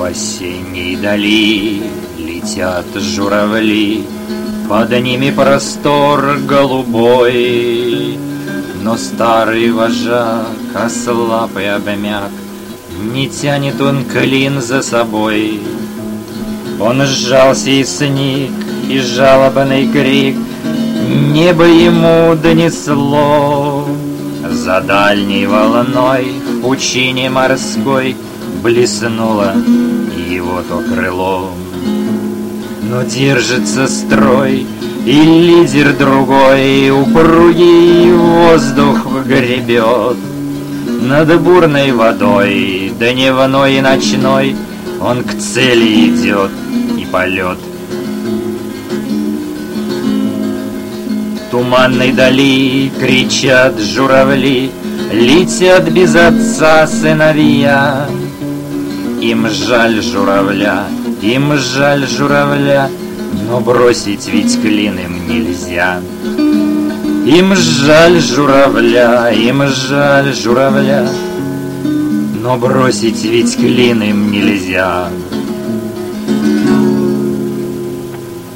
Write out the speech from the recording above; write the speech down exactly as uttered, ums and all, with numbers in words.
В осенней дали летят журавли, под ними простор голубой. Но старый вожак, ослаб и обмяк, не тянет он клин за собой. Он сжался и сник, и жалобный крик небо ему донесло. За дальней волной в пучине морской блеснуло его то крыло. Но держится строй, и лидер другой упругий воздух гребет. Над бурной водой, дневной и ночной, он к цели идет, и полет. В туманной дали кричат журавли, летят без отца сыновья. Им жаль журавля, им жаль журавля, но бросить ведь клин им нельзя. Им жаль журавля, им жаль журавля, но бросить ведь клин им нельзя.